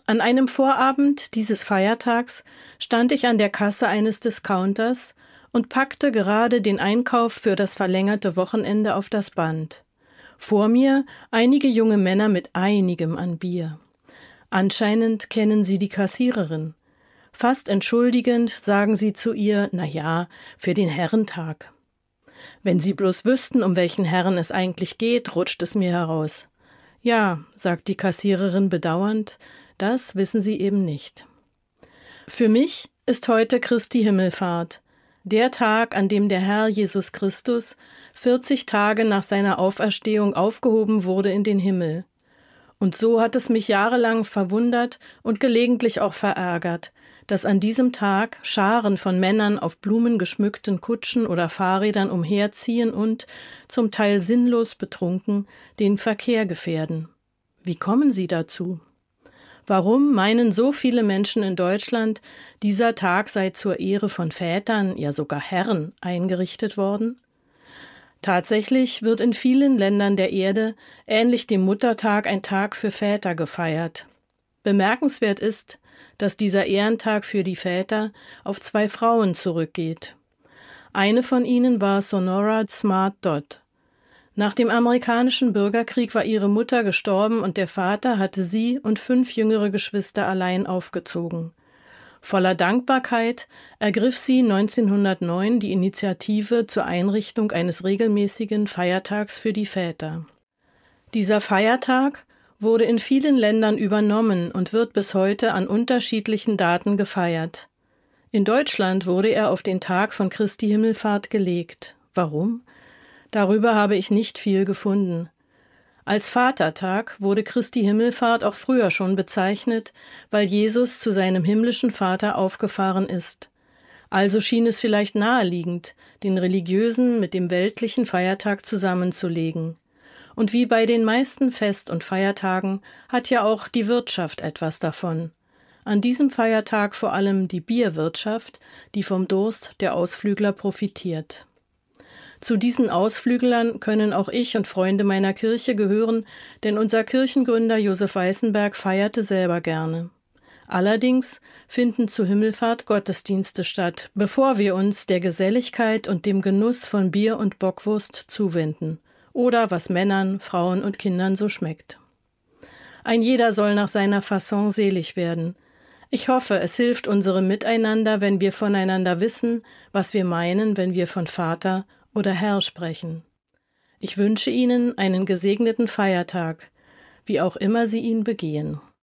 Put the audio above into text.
An einem Vorabend dieses Feiertags stand ich an der Kasse eines Discounters und packte gerade den Einkauf für das verlängerte Wochenende auf das Band. Vor mir einige junge Männer mit einigem an Bier. Anscheinend kennen sie die Kassiererin. Fast entschuldigend sagen sie zu ihr, na ja, für den Herrentag. Wenn sie bloß wüssten, um welchen Herren es eigentlich geht, rutscht es mir heraus. Ja, sagt die Kassiererin bedauernd, das wissen sie eben nicht. Für mich ist heute Christi Himmelfahrt, der Tag, an dem der Herr Jesus Christus 40 Tage nach seiner Auferstehung aufgehoben wurde in den Himmel. Und so hat es mich jahrelang verwundert und gelegentlich auch verärgert, dass an diesem Tag Scharen von Männern auf blumengeschmückten Kutschen oder Fahrrädern umherziehen und, zum Teil sinnlos betrunken, den Verkehr gefährden. Wie kommen sie dazu? Warum meinen so viele Menschen in Deutschland, dieser Tag sei zur Ehre von Vätern, ja sogar Herren, eingerichtet worden? Tatsächlich wird in vielen Ländern der Erde ähnlich dem Muttertag ein Tag für Väter gefeiert. Bemerkenswert ist, dass dieser Ehrentag für die Väter auf 2 Frauen zurückgeht. Eine von ihnen war Sonora Smart Dodd. Nach dem amerikanischen Bürgerkrieg war ihre Mutter gestorben und der Vater hatte sie und 5 jüngere Geschwister allein aufgezogen. Voller Dankbarkeit ergriff sie 1909 die Initiative zur Einrichtung eines regelmäßigen Feiertags für die Väter. Dieser Feiertag wurde in vielen Ländern übernommen und wird bis heute an unterschiedlichen Daten gefeiert. In Deutschland wurde er auf den Tag von Christi Himmelfahrt gelegt. Warum? Darüber habe ich nicht viel gefunden. Als Vatertag wurde Christi Himmelfahrt auch früher schon bezeichnet, weil Jesus zu seinem himmlischen Vater aufgefahren ist. Also schien es vielleicht naheliegend, den religiösen mit dem weltlichen Feiertag zusammenzulegen. Und wie bei den meisten Fest- und Feiertagen hat ja auch die Wirtschaft etwas davon. An diesem Feiertag vor allem die Bierwirtschaft, die vom Durst der Ausflügler profitiert. Zu diesen Ausflüglern können auch ich und Freunde meiner Kirche gehören, denn unser Kirchengründer Josef Weißenberg feierte selber gerne. Allerdings finden zu Himmelfahrt Gottesdienste statt, bevor wir uns der Geselligkeit und dem Genuss von Bier und Bockwurst zuwenden. Oder was Männern, Frauen und Kindern so schmeckt. Ein jeder soll nach seiner Fasson selig werden. Ich hoffe, es hilft unserem Miteinander, wenn wir voneinander wissen, was wir meinen, wenn wir von Vater oder Herr sprechen. Ich wünsche Ihnen einen gesegneten Feiertag, wie auch immer Sie ihn begehen.